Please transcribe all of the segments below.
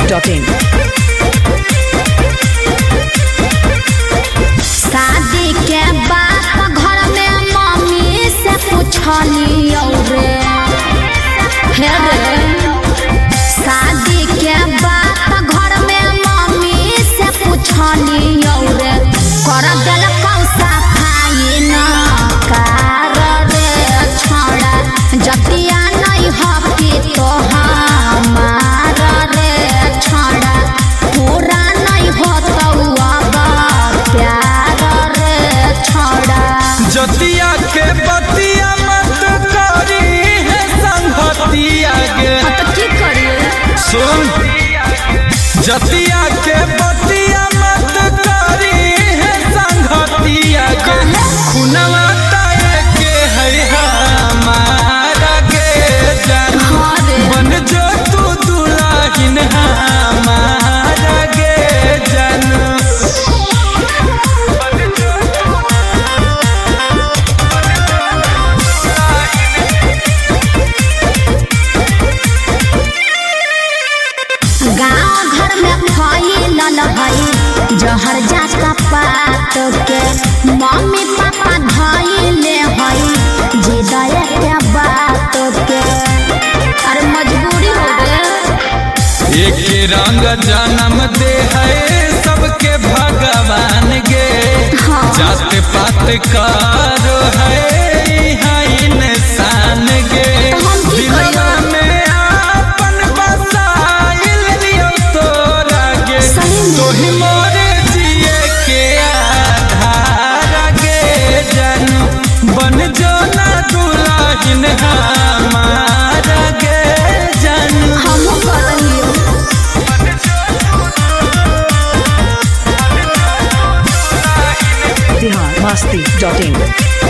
masti.in। शादी के बाद घर में मम्मी से पूछलियो रे शादी के बाद घर में मम्मी से पूछलियो रे कर दिल कौसा खाई न कार रे छोड़ा जतिया नहीं हकी तो हमार रे छोड़ा पूरा नहीं हो तो प्यार रे छोड़ा जतिया के बतिया मत करी है संगतिया के की करिए सुन जतिया के बतिया मत करी है संगतिया के खुनवा ताए के है हमारा के जान बन जो तू दुल्हन हमारा के जान गाँव घर में फैलल है जहर जाता पात के मम्मी पापा धैले है जिदय के बात के अरे मजबूरी हो गए एक रंग जन्म दे है सबके भगवान गे जात पात करो है इंसान गे दिलवा में आपन बसाइल लियो तोरा गे तोही मोरे जिए के आधार गे जन बन जो ना दुल्हन हमारा गे जन हम करियो बिहार masti.in।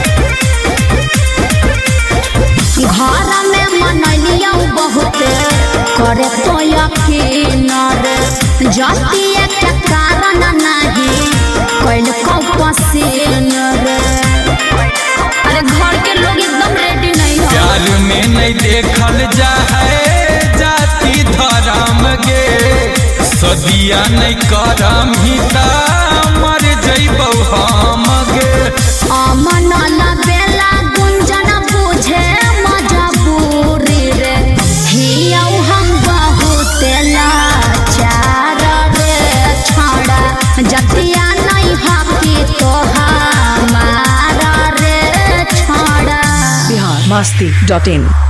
घर में मनलियो बहुते करे तो यकीन रे जतिया के कारण नहीं कैल को पसीन रे अरे घर के लोग एकदम रेडी नहीं हो प्यार में नहीं देखल जा है जाति धर्म गे सदिया नहीं करम ही मर जइबौ हम गे अमन बेला गुंजन बुझे मजबूरी रे हियौ हम बहुत लाचार रे छोड़ा जतिया नहीं हकी तो हमारा रे छोड़ा बिहार masti.in।